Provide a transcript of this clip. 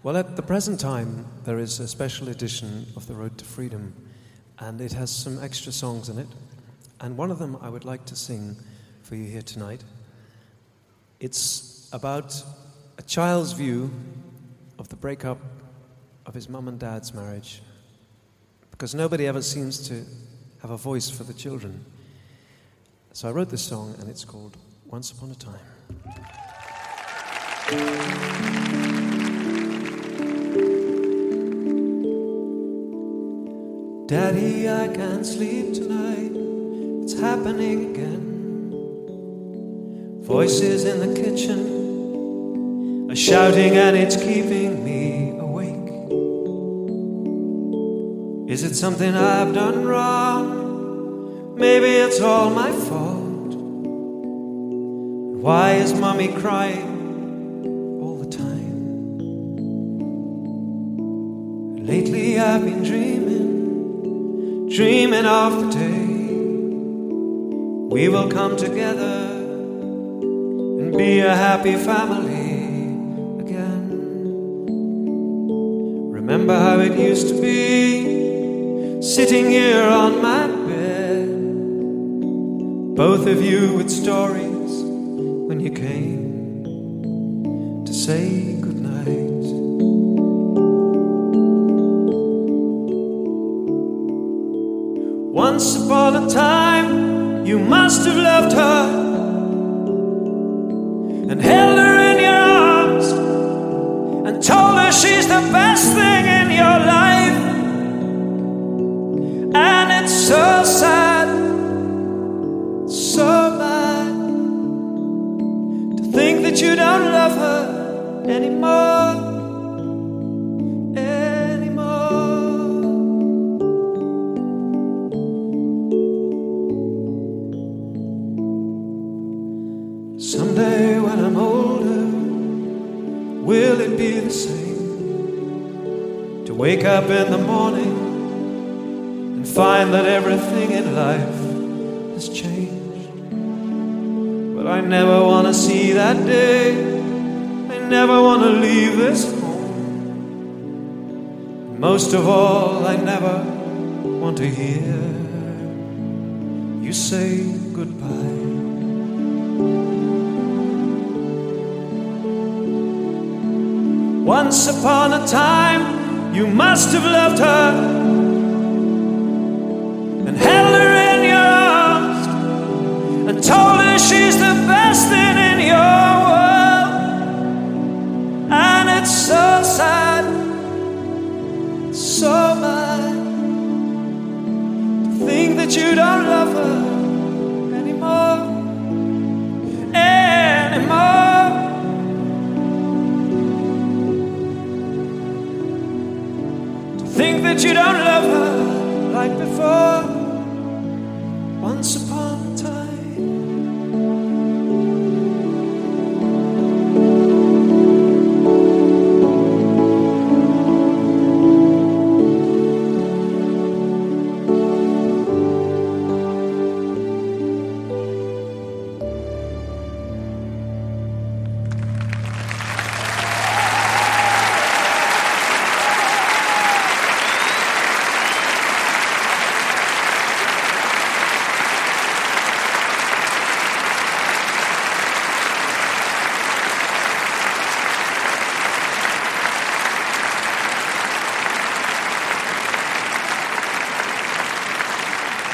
Well, at the present time, there is a special edition of The Road to Freedom, and it has some extra songs in it. And one of them I would like to sing for you here tonight. It's about a child's view of the breakup of his mum and dad's marriage, because nobody ever seems to have a voice for the children. So I wrote this song, and it's called Once Upon a Time. Daddy, I can't sleep tonight. It's happening again. Voices in the kitchen are shouting, and it's keeping me awake. Is it something I've done wrong? Maybe it's all my fault. Why is Mommy crying all the time? Lately I've been dreaming of the day we will come together and be a happy family again. Remember how it used to be, sitting here on my bed, both of you with stories when you came to say goodnight. Once upon a time, you must have loved her and held her in your arms and told her she's the best thing in your life. And it's so sad, so bad to think that you don't love her anymore. Someday when I'm older, will it be the same to wake up in the morning and find that everything in life has changed? But I never want to see that day. I never want to leave this home. Most of all, I never want to hear you say goodbye. Once upon a time, you must have loved her and held her in your arms and told her she's the best thing in your world. And it's so sad, so bad to think that you don't love her anymore. Think that you don't love her like before. Once upon